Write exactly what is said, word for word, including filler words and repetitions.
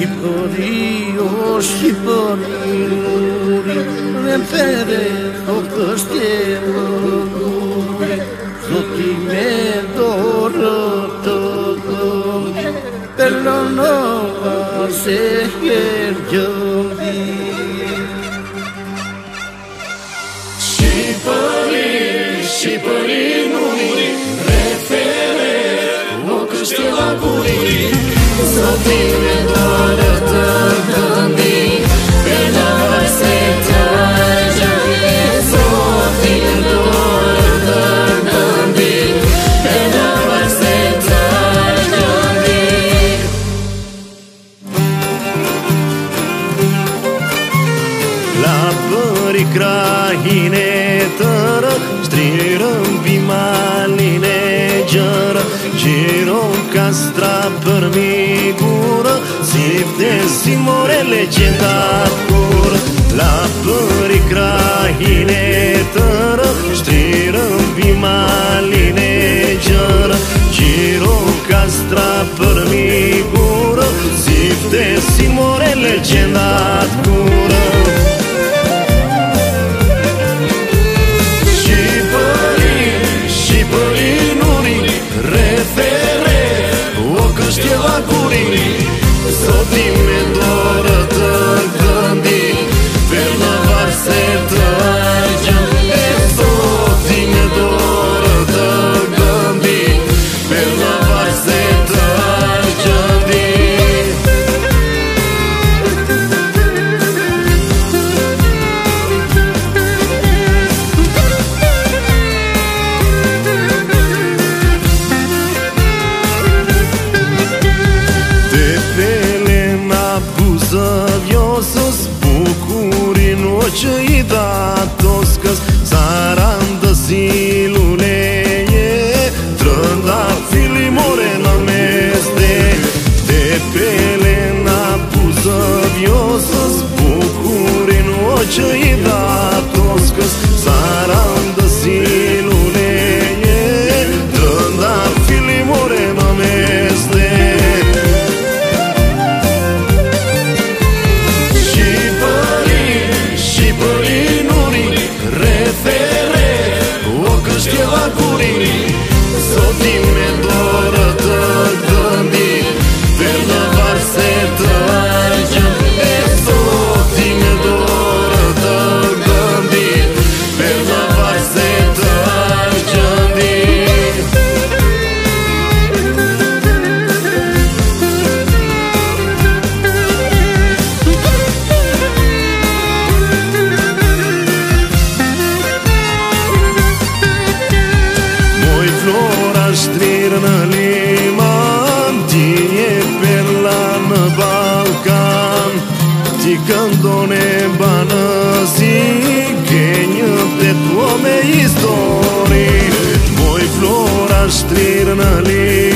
Shqipëri, o Shqipëri, Rempere, o kështje më guri, Zoti me dorë të këndi, Per Lonova se her gjëndi. Shqipëri, Shqipëri nuri, Refere, o kështje më guri, Zoti me dorë të këndi, Per Lonova se her gjëndi. Zoti me dorë të këndi, Per Lonova se her gjëndi. La bëri krahin e tërë, Shtrirën bimalin e gjërë, Gjiron kastra për migurë, Sifte si more legendat kur. La bëri krahin e tërë, Shtrirën bimalin e gjërë, Gjiron kastra për migurë, Sifte si more legendat kur. Zoti me dorë të këndi, Per Lonova se her gjëndi. Zoti me dorë të këndi, Per Lonova se her gjëndi. Zëvjosës, bukurin o që i datoskës, Sarandë si luleje, Trënda filimore në mesde. Te pelena pu zëvjosës, bukurin o që i datoskës, Sarandë si luleje, Trënda filimore në mesde. Zoti me dorë të këndi, Per Lonova se her gjëndi. Zoti me dorë të këndi, Per Lonova se her gjëndi. Flora shtrirë në liman, Ti je perla në Balkan, Ti këndon e banësi, Ke një petuo me histori. Moj Flora shtrirë në liman,